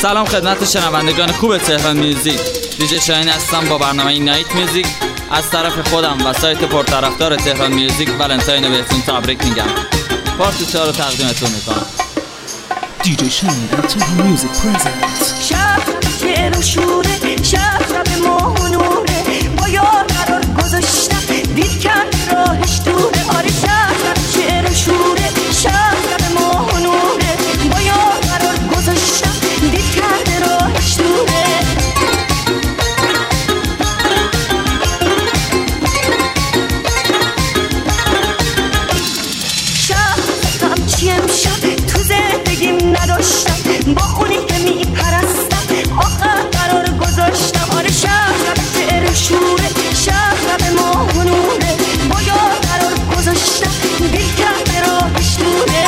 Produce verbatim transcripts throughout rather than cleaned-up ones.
سلام خدمت شنوندگان خوب تهران میوزیک. دیجی شاهین هستم با برنامه نایت میوزیک. از طرف خودم و سایت پرطرفدار تهران میوزیک ولنتاین بهتون تبریک میگم. پارت چهار رو تقدیمتون میکنم. دیجی شاهین تهران میوزیک پرزنت. شهر شعر و شوره، شهر به ماه و نوره، با یار قرار گذاشتم دید کرد راهش دوره. آره شهر شعر و شوره، شهر به ماه و نوره، با یار قرار گذاشتم دید کرد راهش دوره. شهر همچی امشب تو زندگیم نداشتم، با اونی که میپرستم آخر قرار گذاشتم. آره شهر شعر و شوره، شهر به ماه و نوره، با یار قرار گذاشتم دل کرده راهش دوره.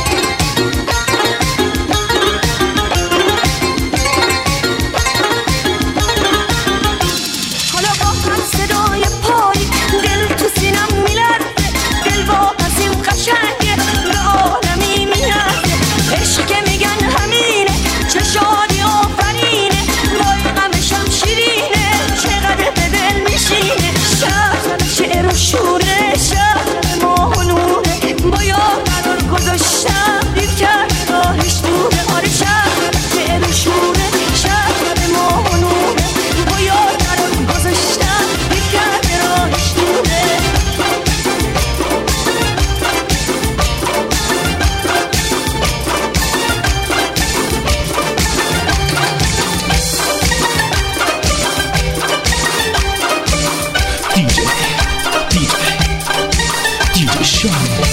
حالا با هر صدای پای دل تو سینم میلرزه، دل واپس این قشنگه به عالمی میرزه. عشق که میگن همینه، چه شادی آفرینه، وای غمشم شیرینه، چقدر به دل میشینه. شهر شعر و شوره، شهر ماه و نوره، با یار قرار گذاشتم دید کرد راهش دوره. آره شهر شعر و شوره، شهر ماه و نوره، با یار قرار گذاشتم دید کرد راهش دوره. دیجی دیجی دیجی شاهین.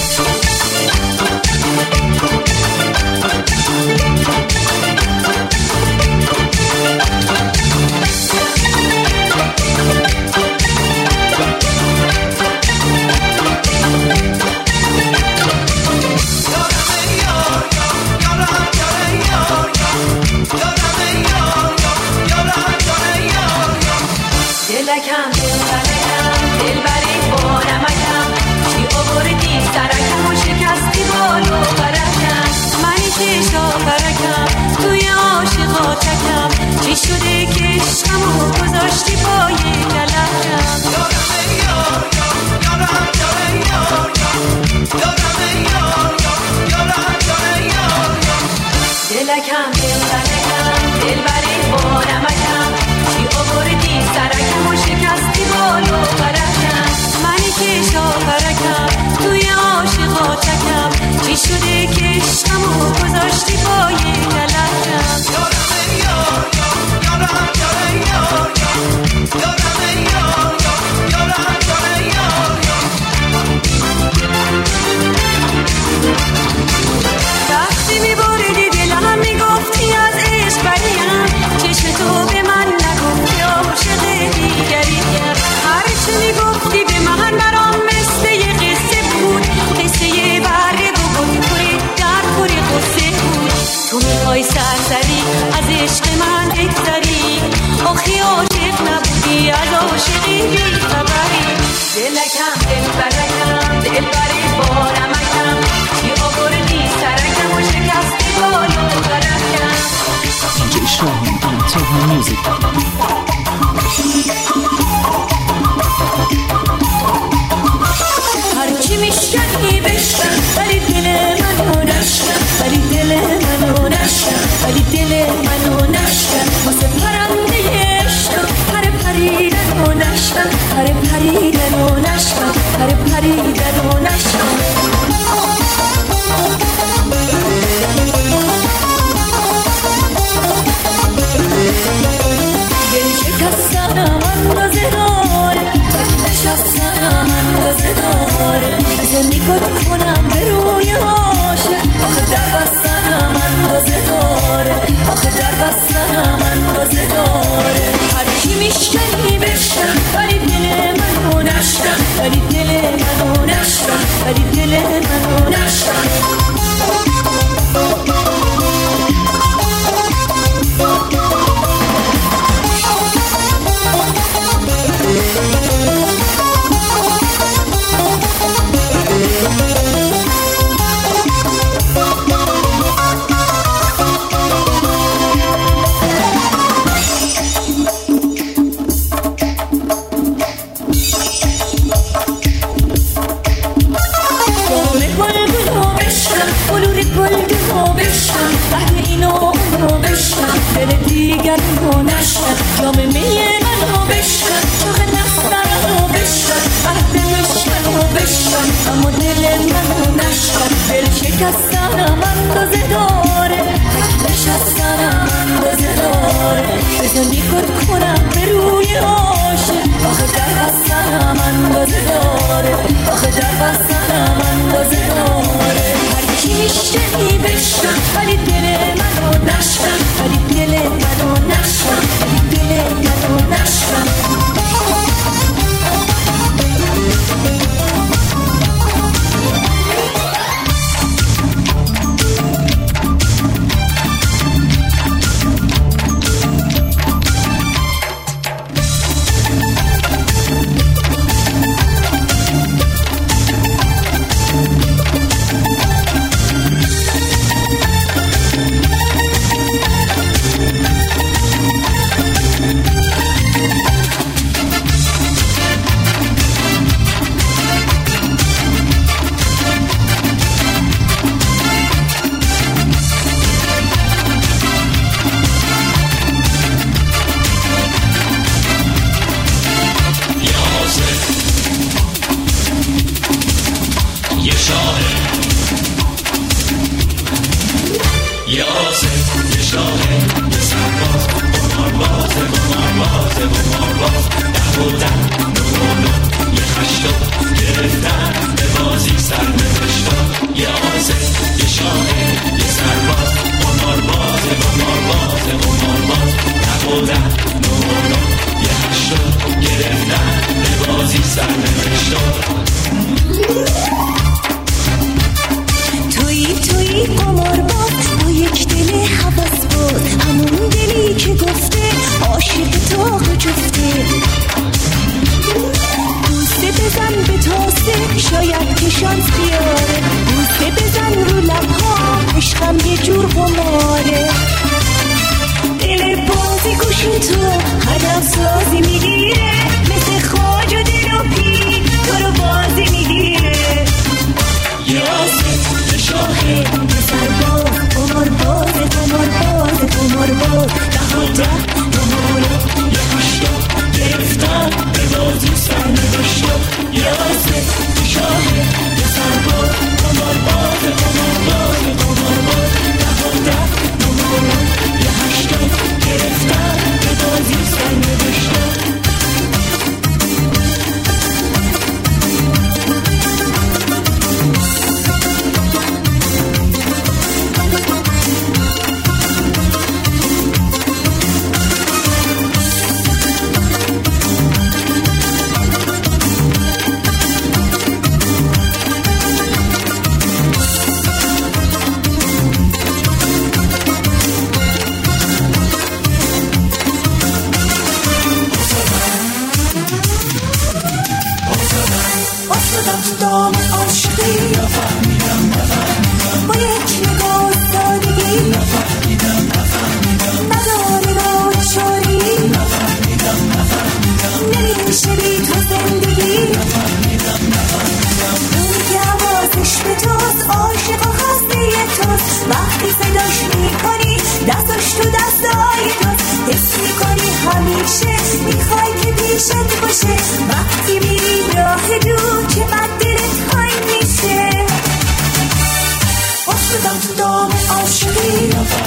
دلکم دلبرکم دلبری بانمکم، چی آوردی سرکم و شکستی بالو برکم. منی که شاپرکم توی عاشقاتکم، چی شده که عشقمو گذاشتی پای کلکم. دلکم دلبرکم دلبری بانمکم، چی آوردی سرکم و شکستی بالو برکم. منی که شاپرکم توی عاشقاتکم، چی شده که عشقمو گذاشتی پای کلکم. وقتی میبردی دلم میگفتی از عشق بریم، چشم تو به من نگفتی عاشق دیگریم. هرچی میگفتی به من برام مثل یه قصه بود، قصه یه بره بود پوری در پوری قصه بود. تو میخوای سرسری از عشق من بگذری، آخی عاشق نبودی از عاشقی بی خبری. دلکم دلبرکم دلبری بانمکم، چی آوردی سرکم و شکستی بالو برکم. دیجی شاهین تهران میوزیک. هرچی میشکنی بشکن، ولی دل منو نشکن، ولی دل منو نشکن، ولی دل منو نشکن. واسه پرنده عشقم پر پریدن و نشکن، پر پریدن و نشکن، پر پریدن و نشکن. دل شکستنم اندازه داره، نشستنم اندازه داره، زندگی کنم به روی عاشق. آخه در بستنم اندازه داره، آخه در بستنم اندازه داره. هرچی میشکنی بشکن، ولی دل منو نشکن، ولی دل منو نشکن، ولی دل منو نشکن. دیگر رو نشکن جام می منو بشکن چاق نفتن رو بشکن عهد مشکن رو بشکن اما دل منو نشکن دل شکستنم اندازه داره نشستنم اندازه داره بزن بیکت کنم به روی عاشق آخه در بستنم اندازه داره آخه در بستنم اندازه داره هر کی میشنی بشکن ولی دل منو نشکن ولی دل منو نشکن ولی دل منو نشکن وقتی میری راه دور که من دلت های میشه افتادم تو دام عاشقی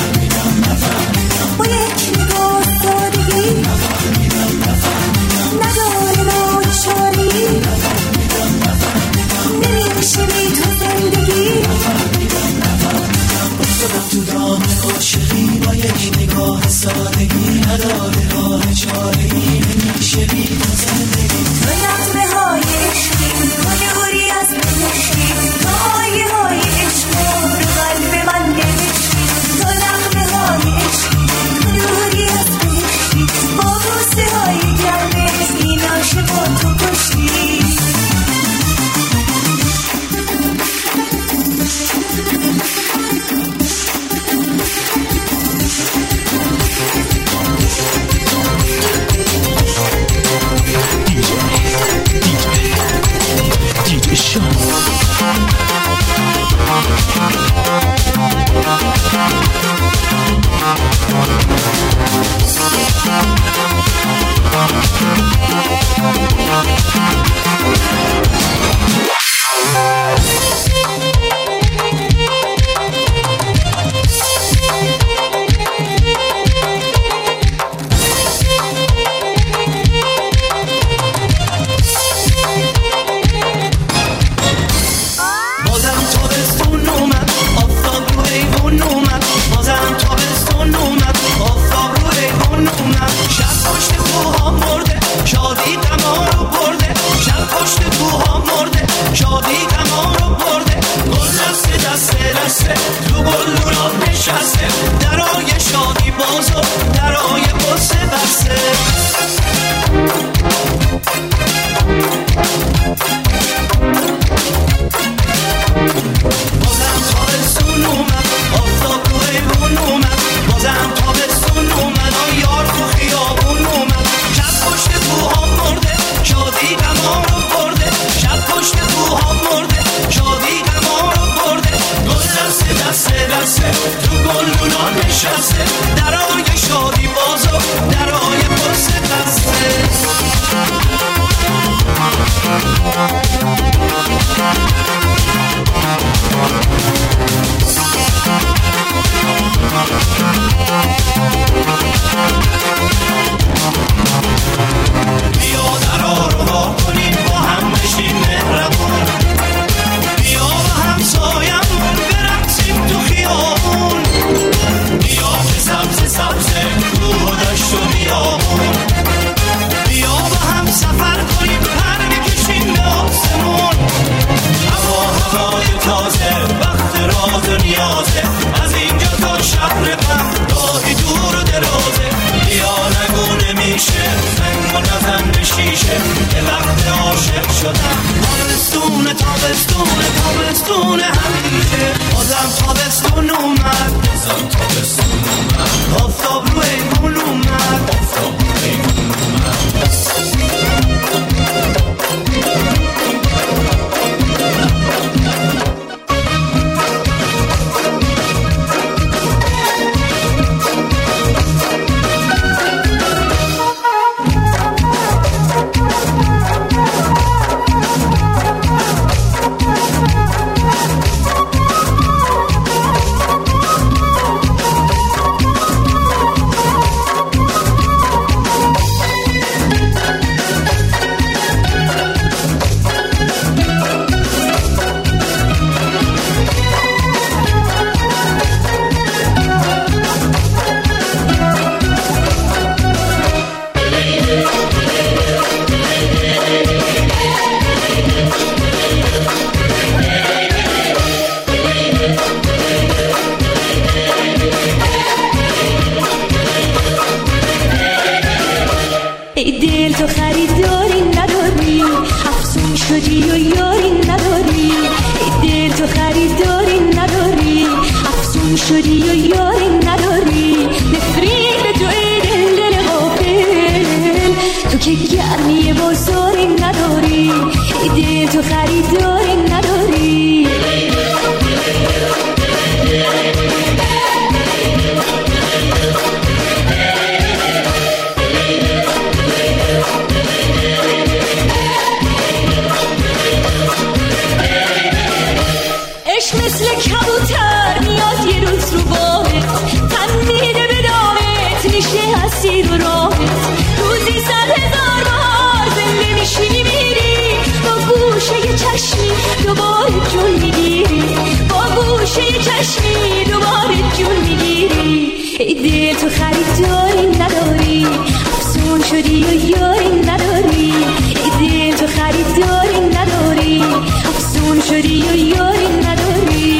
تابستون تابستون همیشه بازم تابستون اومد بازم تابستون اومد آفتاب رو ایمون اومد آفتاب رو ایمون اومد تو خریداری نداری افسون شدی و یاری نداری ای دل تو خریداری نداری افسون شدی و یاری نداری نفرین به تو ای دل دل غافل تو که گرمی بازاری نداری ای دل تو خریداری نداری مثل کبوتر میاد یه روز رو باهت تن میده به دامت میشه اسیر و راهت روزی صد هزار بار زنده میشی میری با گوشه چشمی دوباره جون میگیری با گوشه چشمی دوباره جون میگیری ای دل تو خریداری نداری افسون شدی و یاری نداری ای دل تو خریداری نداری افسون شدی و یاری نداری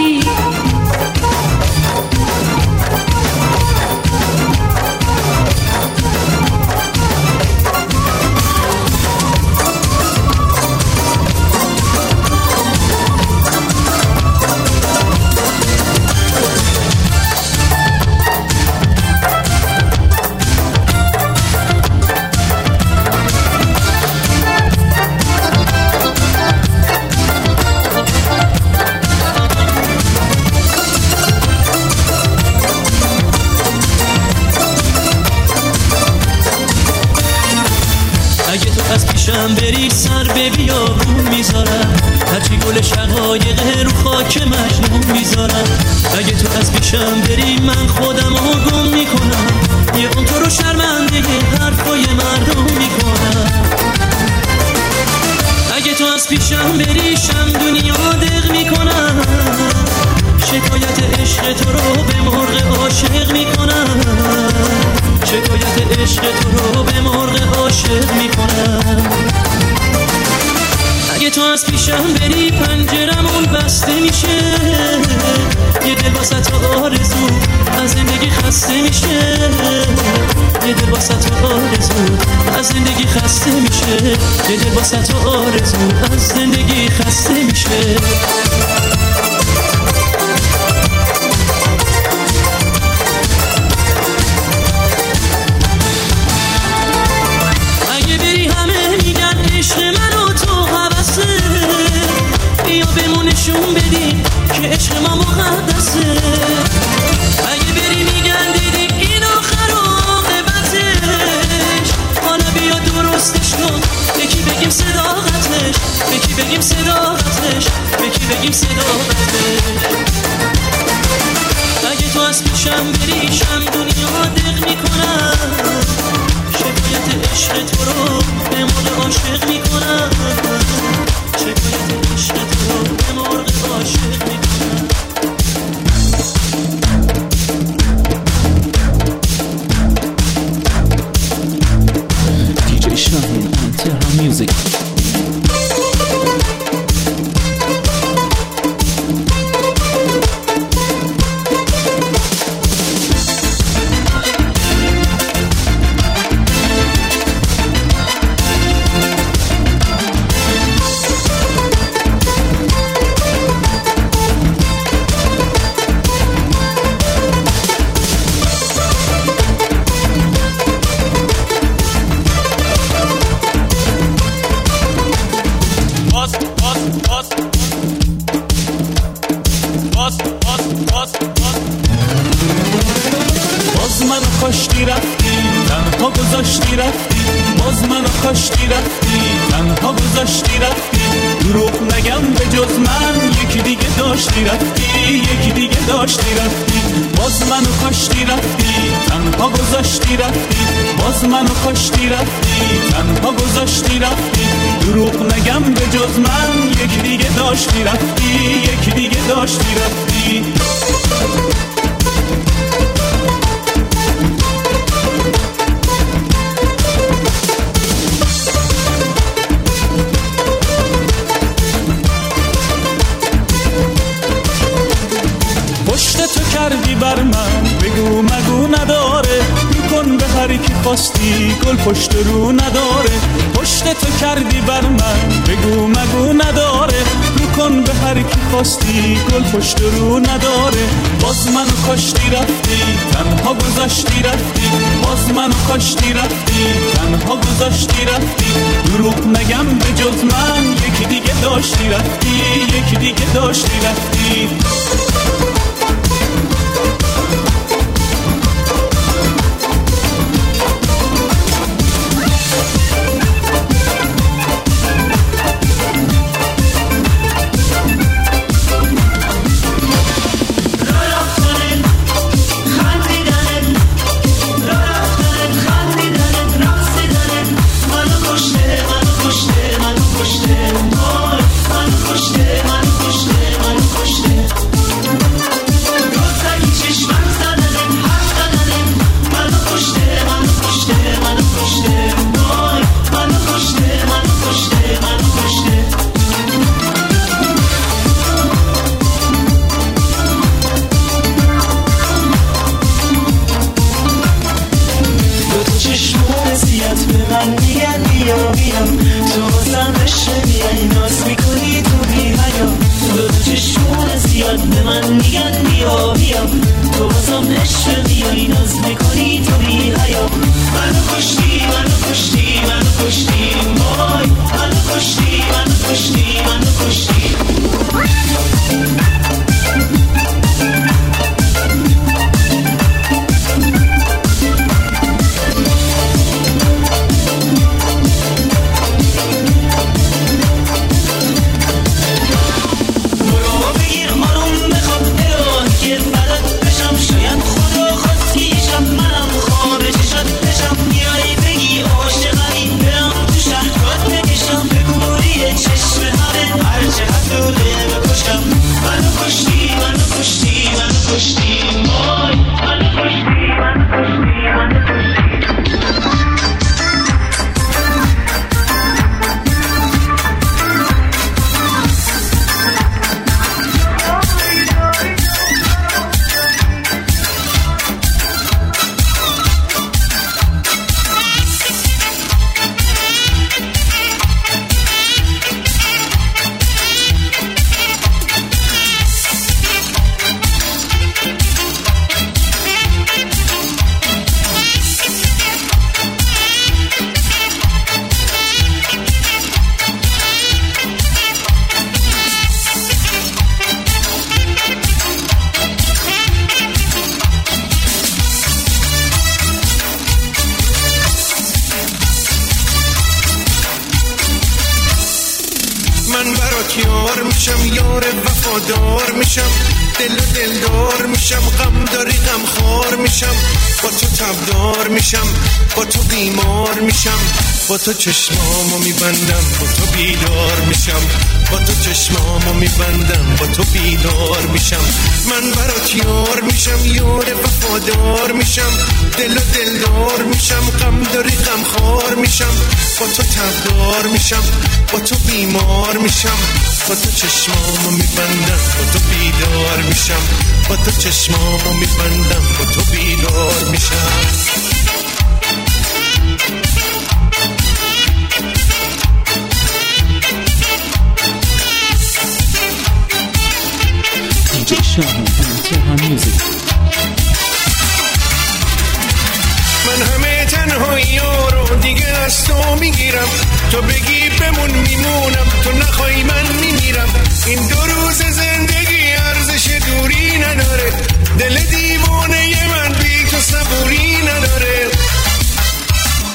پیشم بری سر به بیابون میذارم هرچی گل شقایق رو خاک مجنون میذارم اگه تو از پیشم بری من خودم رو گم میکنم یه اون تو رو شرمنده حرفای مردم میکنم اگه تو از پیشم بری شم دنیا دق میکنم شکایت عشق تو رو به مرغ عاشق میکنم شکایت عشق تو رو به مرغ عاشق میکنم اگه تو از پیشم بری پنجرمون بسته میشه یه دل واسه تو آرزو از زندگی خسته میشه یه دل واسه تو آرزو از زندگی خسته میشه یه دل واسه تو آرزو از زندگی خسته میشه عشق منو تو حوثه بیا بهمون نشون بدی که عشق ما مقدسه اگه بری میگن دیدی این آخر و عاقبتش حالا بیا درستش کن یکی بگیم صداقتش یکی بگیم صداقتش یکی بگیم صداقتش اگه تو از پیشم بری شم دنیا دق میکنم شکایت عشق تو رو به مرغ عاشق میکنم شکایت عشق تو رو به مرغ عاشق میکنم دیجی شاهین and Tehran Music. گذاشتی رفتی، باز منو کاشتی رفتی، تنها گذاشتی رفتی. دروغ نگم به جز من یکی دیگه داشتی رفتی، یکی دیگه داشتی رفتی. باز منو کاشتی رفتی، تنها گذاشتی رفتی، باز منو کاشتی رفتی، تنها گذاشتی رفتی. دروغ نگم به جز من یکی دیگه داشتی رفتی، یکی دیگه داشتی رفتی. پشت تو کردی بر من بگو مگو نداره، میکن به هر کی خواستی گل پشت رو نداره. پشت تو کردی بر من بگو مگو نداره، میکن به هر کی خواستی گل پشت رو نداره. باز منو کاشتی رفتی، تنها گذاشتی رفتی، باز منو کاشتی رفتی، تنها گذاشتی رفتی. دروغ نگم به جز من یکی دیگه داشتی رفتی، یکی دیگه داشتی رفتی. یار میشم، یار وفادار میشم، دل و دلدار میشم، غم داری غم خار میشم، با تو تبدار میشم، با تو بیمار میشم، با تو چشمامو میبندم، با تو بیدار میشم، با تو چشمامو میبندم، با تو بیدار میشم. من برات یار میشم، یار وفادار میشم، دل و دلدار میشم، غم داری غم خار میشم، با تو تبدار میشم، با تو بیمار میشم، با تو چشمامو میبندم، با تو بیدار میشم، با تو چشمامو میبندم، با تو بیدار میشم. دی جی Shahan and Tehran Music. من همه تنهایی رو دیگه از تو میگیرم، تو بگی بمون میمونم، تو نخوای من میمیرم. این دو روز زندگی ارزش دوری نداره، دل دیوانه من بی تو صبوری نداره.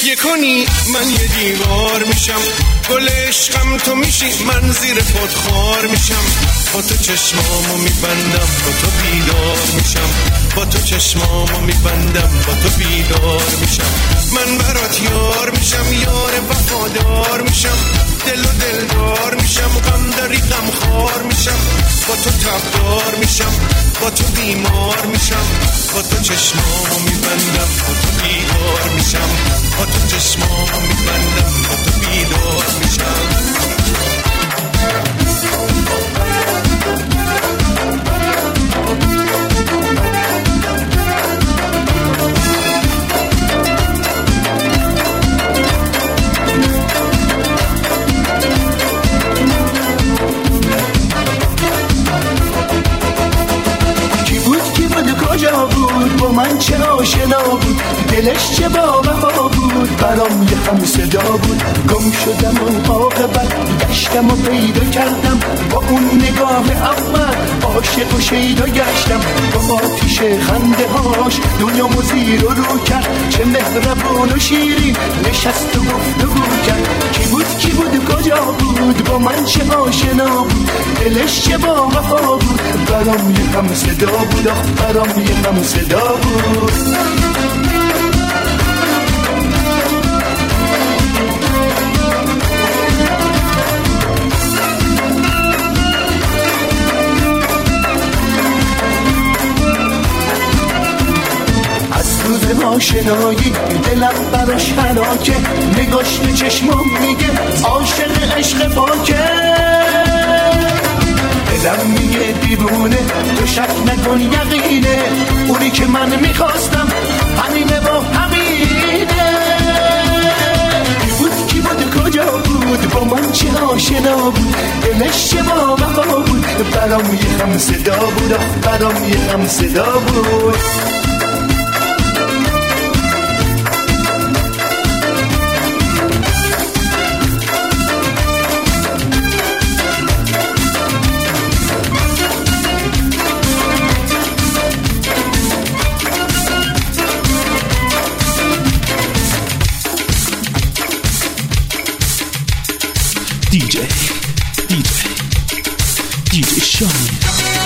یه کنی من یه دیوار میشم، گل عشقم تو میشی من زیر پات خار میشم. با تو چشمامو میبندم با تو بیدار میشم، با تو چشمامو میبندم با تو بیدار میشم. من برات یار میشم، یار وفادار میشم، دل و دلدار میشم، غم داری غم خار میشم. با تو تبدار میشم، با تو بیمار میشم، با تو چشمامو میبندم با تو بیدار میشم، با تو چشمامو میبندم با تو بیدار میشم. کجا بود با من چه آشنا بود، دلش چه با وفا بود، برام یه هم صدا بود. گم شدم و عاقبت گشتم و پیدا کردم، با اون نگاه اول عاشق و شیدا گشتم. با آتیش خنده هاش دنیامو زیر و رو کرد، چه مهربون و شیرین نشست و گفتگو کرد. کی بود کی بود کجا بود با من چه آشنا بود، دلش چه با وفا بود، برام یه هم صدا بود، برام یه هم صدا بود. از روز آشنایی دلم براش هلاکه، نگاش به چشمم میگه عاشق عشق پاکه. دلم میگه دیوونه تو شک نکن یقینه، اونی که من میخواستم همینه با همینه. کی بود کی بود کجا بود با من چه آشنا بود، دلش چه با وفا بود، برام یه هم صدا بود، برام یه هم صدا بود. دی جی دی جی دی جی شاهین.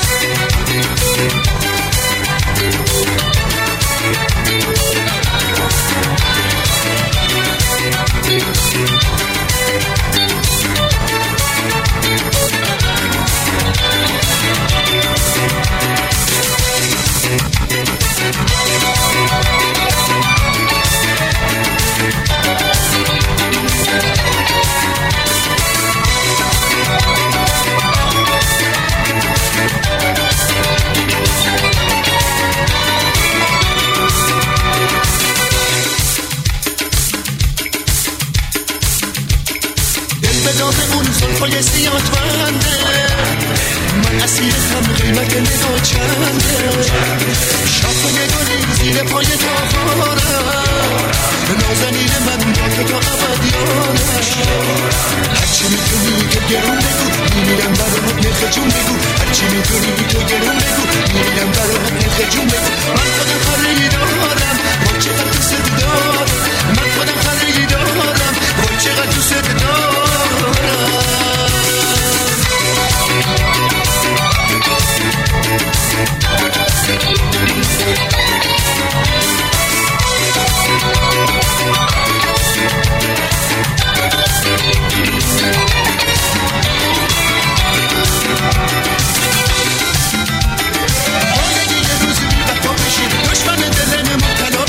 پای سیات بنده من اسیر هم قیمت نگاه چنده، شاخ و نگاری زیر پای تاخارم، نازنین من با تو تا ابد یادم. هرچی میتونی تو گرون بگو میمیرم برای نرخ جون بگو، هرچی میتونی تو گرون بگو میمیرم برای نرخ جون بگو. من خودم خریدارم با چقدر دوست دارم، من خودم خریدارم با چقدر دوست دارم. دشمن دلم مبتلا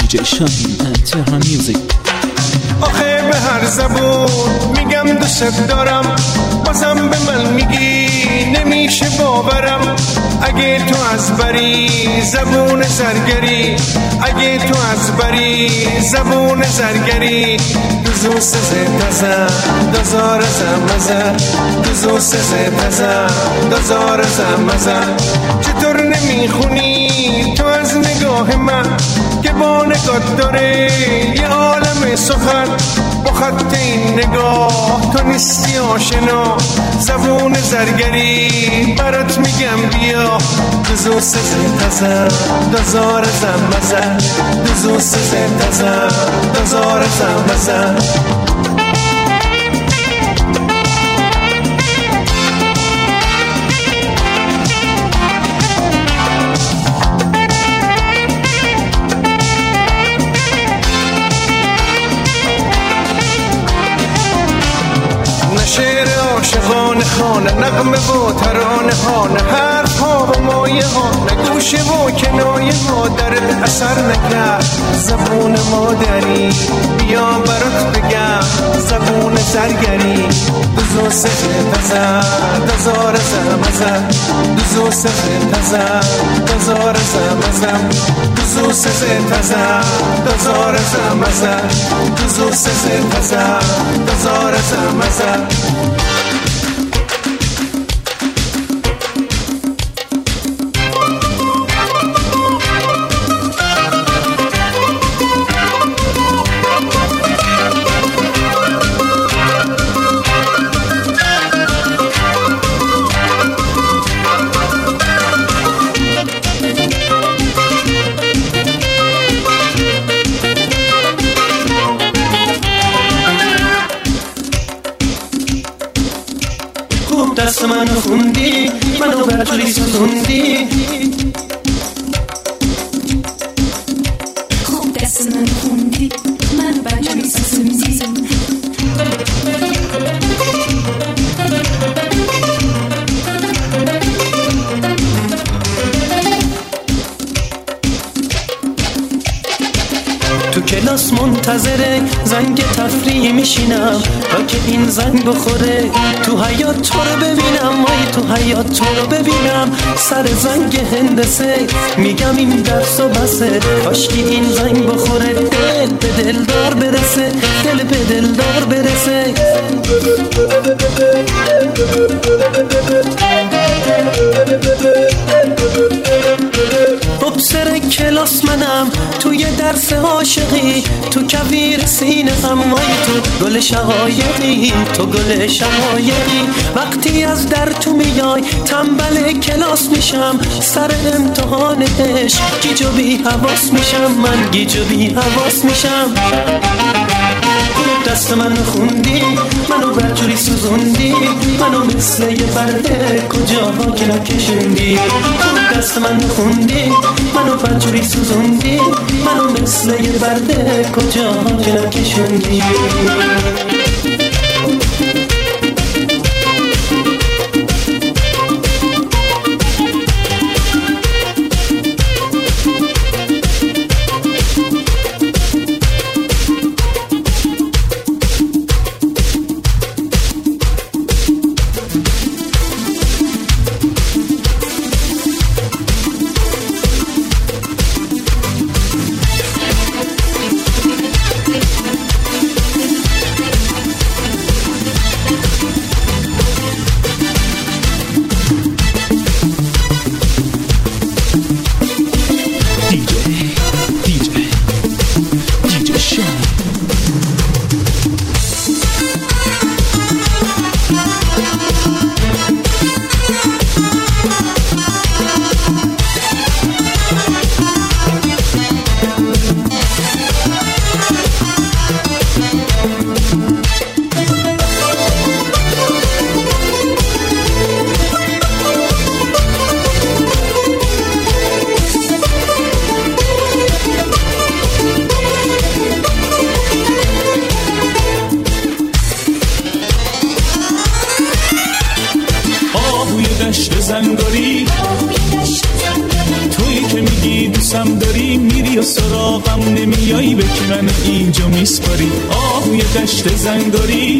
دیجی شاهین تهران میوزیک. آخه به هر زبون میگم دوست دارم، بازم به من میگی نمیشه باورم. اگه تو از بری زبون زرگری، اگه تو از بری زبون زرگری، دوزو سزه تزه دازار زمزه، دوزو سزه تزه دازار زمزه. چطور نمیخونی تو از نگاه من که با نگاه داره یه عالم سخن؟ با خط این نگاه تو نیستی آشنا، زبون زرگری برات میگم بیا. دوزو سزه تزه دازار زمزه، دوزو سزه تزه دازار زمزه. شعر عاشقانه خانه، نغمه و ترانه خانه، حرف ها و مایه ها، نگوشه و کنایه ها درد اثر نکرد. زبون مادری بیا برات بگم، زبون زرگری. دوزو سزه تزه دازار زمزه، دوزو سزه تزه دازار زمزه، دوزو سزه تزه دازار زمزه، دوزو سزه تزه دازار زمزه. دست منو خوندی، منو برجوری سوزوندی. خوب دست منو خوندی، منو برجوری سوزوندی. تو کلاس منتظره زنگ تفریح میشینم تا که این زنگ بخوره. تو حیات تو رو ببینم، وای تو حیات تو رو ببینم. سر زنگ هندسه میگم این درس و بسه، کاشکی این زنگ بخوره. دل به دلدار برسه، دل به دلدار برسه. ابسر کلاس منم توی درس عاشقی، تو کویر سینه هم، وای تو گل شقایقی، تو گل شقایقی. وقتی از در تو میای تنبل کلاس میشم، سر امتحان عشق گیج و بی حواس میشم، من گیج و بی حواس میشم. دست منو خوندی، منو برجوری سوزوندی، منو مثل یه برده کجاها که نکشوندی. دست منو خوندی، منو برجوری سوزوندی، منو مثل یه برده کجاها که نکشوندی. سراغم نمیایی به که من اینجا میسپاری آهوی دشت زنگاری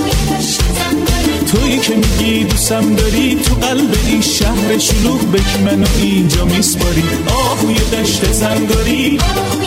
تویی که میگی دوستم داری تو قلب این شهر شلوغ به که منو اینجا میسپاری آهوی دشت زنگاری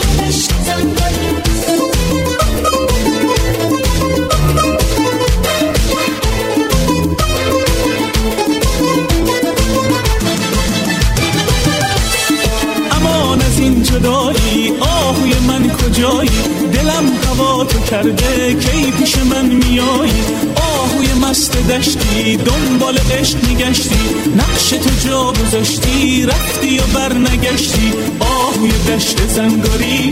امان از این جدایی آهوی من کجایی دلم هوا تو کرده کی پیش من میایی آهوی مست دشتی دنبال عشق میگشتی نقش تو جا گذاشتی رفتی و بر نگشتی آهوی دشت زنگاری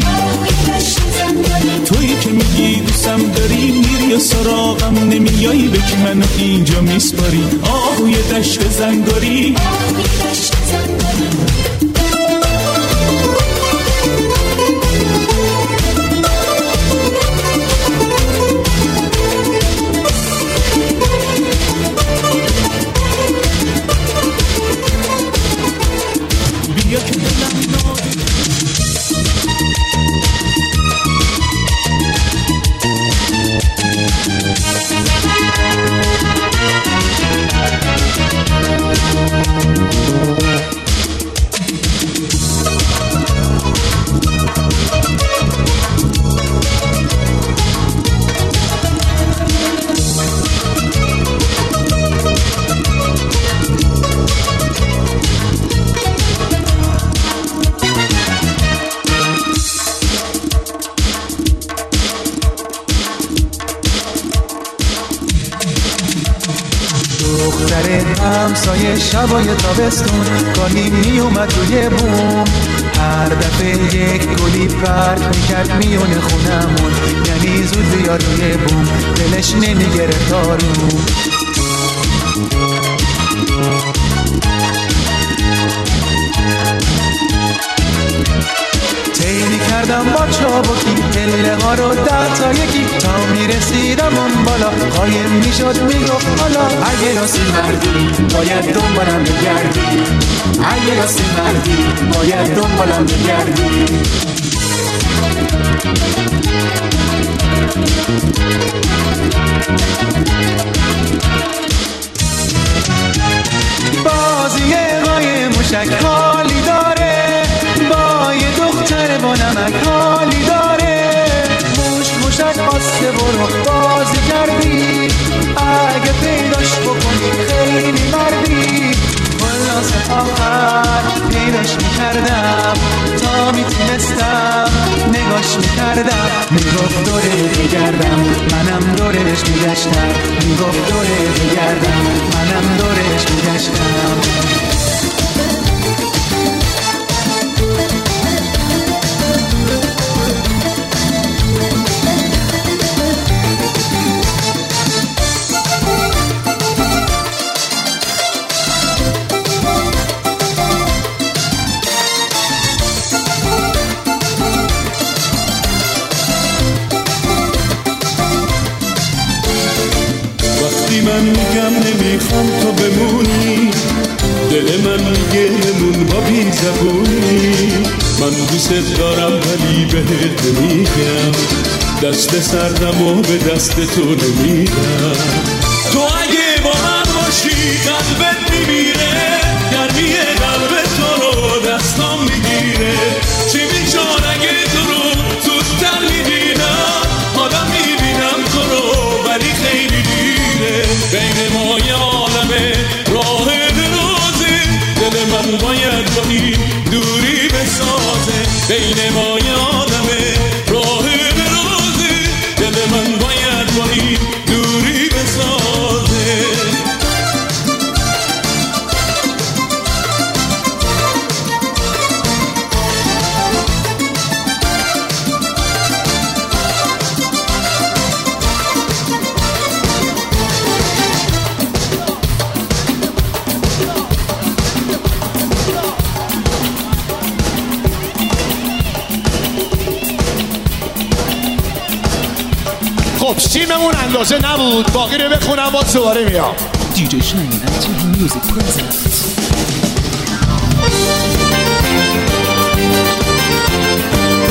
تویی که میگی دوستم داری میری و سراغم نمیایی به که منو اینجا میسپاری آهوی دشت زنگاری همسایه شبای تابستون گاهی می اومد روی بوم هر دفعه یک گلی پرت میکرد میونه خونمون یعنی زود بیاد روی بوم دلش نمیگرفت آروم تیمی کردم با چابکی پله ها رو ده تا یکی تا میرسیدم اون بالا قایم میشد میگفت حالا اگه راستی مردی باید دنبالم بگردی اگه راستی مردی باید دنبالم بگردی بازی قای موشک حالی داره با یه دختر با نمک حالی داره موش موشک آسته برو بازی کردی اگه پیداش بکنی خیلی مردی خلاص آخر پیداش میکردم تا میتونستم نگاش میکردم میگفت دوره بگردم منم دورش میگشتم میگفت دوره بگردم منم دورش میگشتم من میگم نمیخوام تو بمونی دل من میگه نمون با بی زبونی من دوست دارم ولی بهت نمیگم دست سردم و به دست تو نمیدم تو اگه با من باشی قلبت میمیره گرمی قلب تو رو دستام میگیره چی میشون اگه تو رو زودتر میبینم حالا میبینم تو رو ولی خیلی دیره بین ما یه عالمه راه درازه دل من باید با این دوری بسازه بین ما یه عالمه راه درازه دل من باید با این دوری بسازه خب سیممون اندازه نبود باقی رو بخونم باز دوباره میام دی جی Shine and Tehran Music presents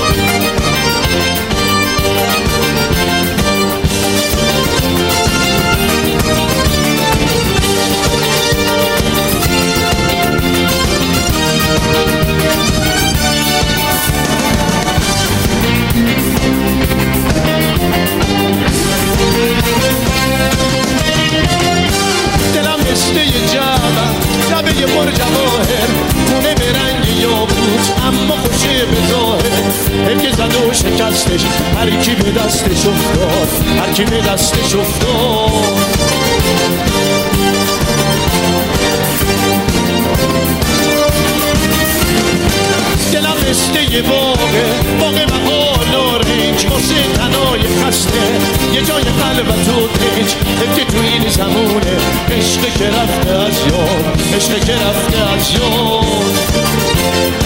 شکستش هر کی به دستش افتاد هر کی به دستش افتاد دلم مثل یه باغه باغ محال و رنج واسه تنای خسته یه جای قلب تو تنج که تو این زمونه عشق که رفته از یاد عشق که رفته از یاد